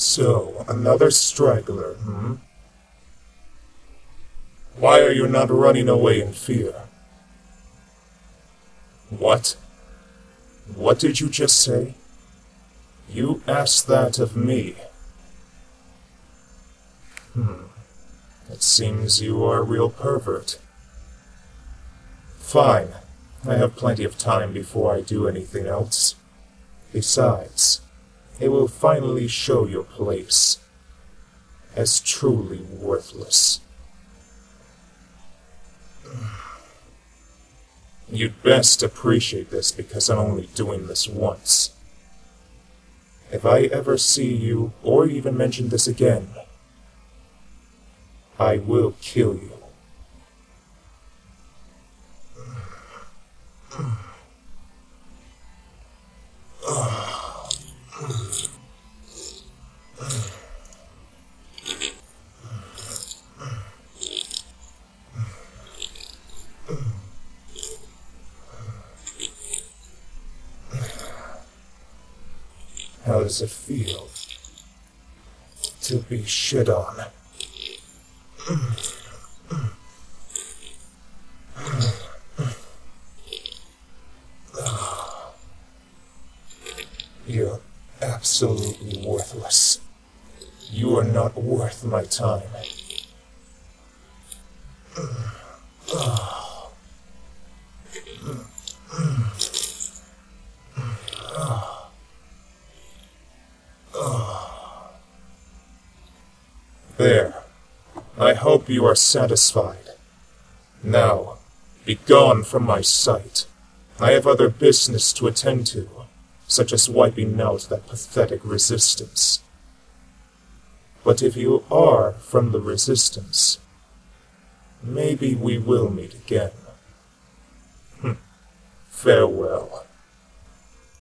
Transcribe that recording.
So, another straggler, hmm? Why are you not running away in fear? What? What did you just say? You asked that of me. It seems you are a real pervert. Fine. I have plenty of time before I do anything else. Besides, it will finally show your place as truly worthless. You'd best appreciate this because I'm only doing this once. If I ever see you or even mention this again, I will kill you. How does it feel to be shit on? You're absolutely worthless. You are not worth my time. There. I hope you are satisfied. Now, be gone from my sight. I have other business to attend to, such as wiping out that pathetic resistance. But if you are from the resistance, maybe we will meet again. Farewell.